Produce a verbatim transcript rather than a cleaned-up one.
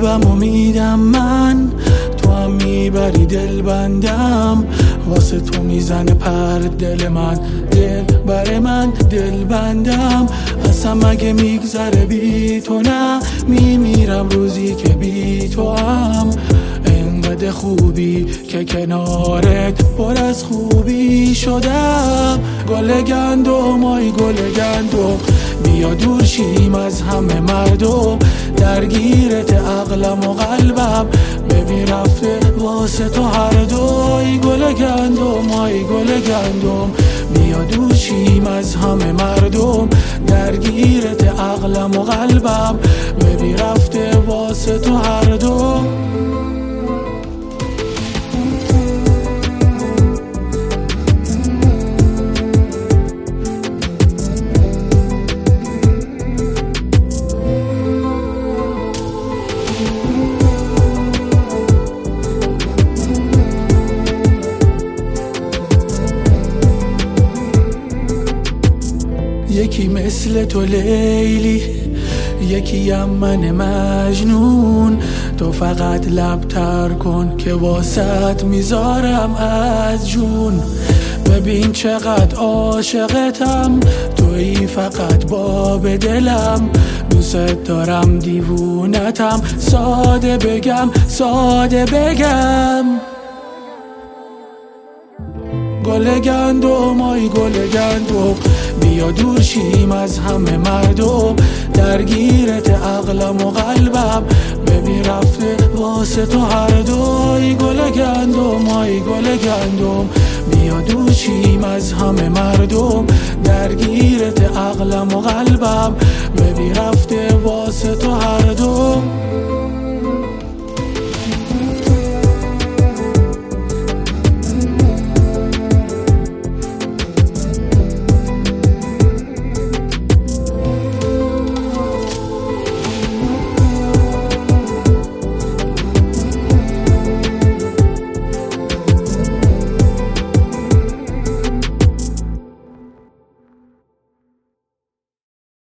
قلبمو میدم من، تو هم میبری دل بندم، واسه تو میزنه پر دل من، دل بر من دل بندم. اصلا مگه میگذره بی تو نه، میمیرم روزی که بی تو هم. انقدر خوبی که کنارت پر از خوبی شدم. گل گندم آی گل گندم، بیا دور شیم از همه مردم. درگیرت عقلم و قلبم، ببین رفته واسه تو هر دو. آی گل گندم آی گل گندم، بیا دور شیم از همه مردم. درگیرت عقلم و قلبم، ببین رفته واسه تو هر دو. یکی مثل تو لیلی، یکی هم من مجنون. تو فقط لب تر کن که واسط میذارم از جون. ببین چقدر عاشقتم، تویی فقط باب دلم. دوست دارم دیوونتم، ساده بگم ساده بگم. گل گندم آی گل گندم، بیا دور شیم از همه مردم. درگیرت عقلم و قلبم، ببین رفته واسه تو هر دو. آی گل گندم آی گل گندم، بیا دور شیم از همه مردم. درگیرت عقلم و قلبم،